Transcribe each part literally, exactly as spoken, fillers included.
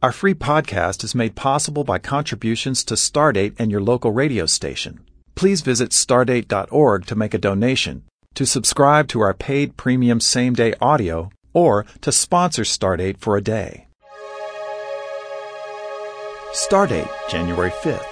Our free podcast is made possible by contributions to Stardate and your local radio station. Please visit stardate dot org to make a donation, to subscribe to our paid premium same-day audio, or to sponsor Stardate for a day. Stardate, January fifth.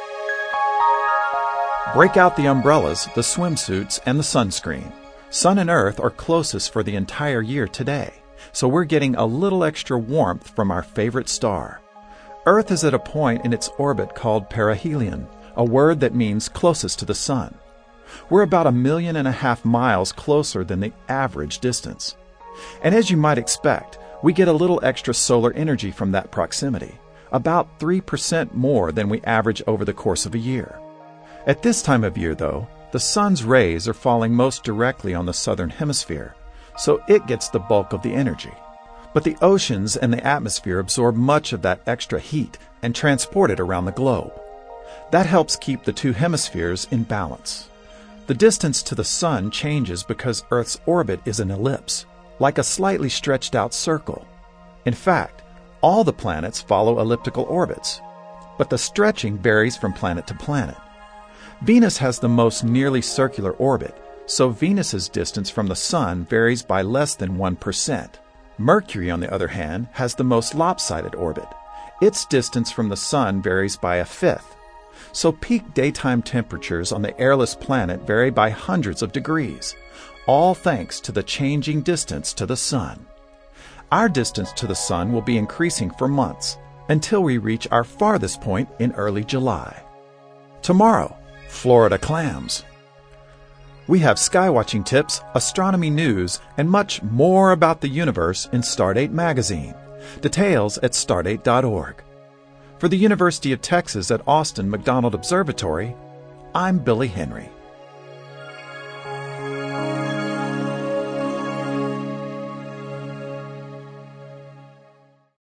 Break out the umbrellas, the swimsuits, and the sunscreen. Sun and Earth are closest for the entire year today, so we're getting a little extra warmth from our favorite star. Earth is at a point in its orbit called perihelion, a word that means closest to the Sun. We're about a million and a half miles closer than the average distance. And as you might expect, we get a little extra solar energy from that proximity, about three percent more than we average over the course of a year. At this time of year, though, the Sun's rays are falling most directly on the southern hemisphere, so it gets the bulk of the energy. But the oceans and the atmosphere absorb much of that extra heat and transport it around the globe. That helps keep the two hemispheres in balance. The distance to the Sun changes because Earth's orbit is an ellipse, like a slightly stretched out circle. In fact, all the planets follow elliptical orbits, but the stretching varies from planet to planet. Venus has the most nearly circular orbit, so Venus's distance from the Sun varies by less than one percent. Mercury, on the other hand, has the most lopsided orbit. Its distance from the Sun varies by a fifth. So peak daytime temperatures on the airless planet vary by hundreds of degrees, all thanks to the changing distance to the Sun. Our distance to the Sun will be increasing for months, until we reach our farthest point in early July. Tomorrow, Florida clams. We have skywatching tips, astronomy news, and much more about the universe in Stardate magazine. Details at stardate dot org. For the University of Texas at Austin McDonald Observatory, I'm Billy Henry.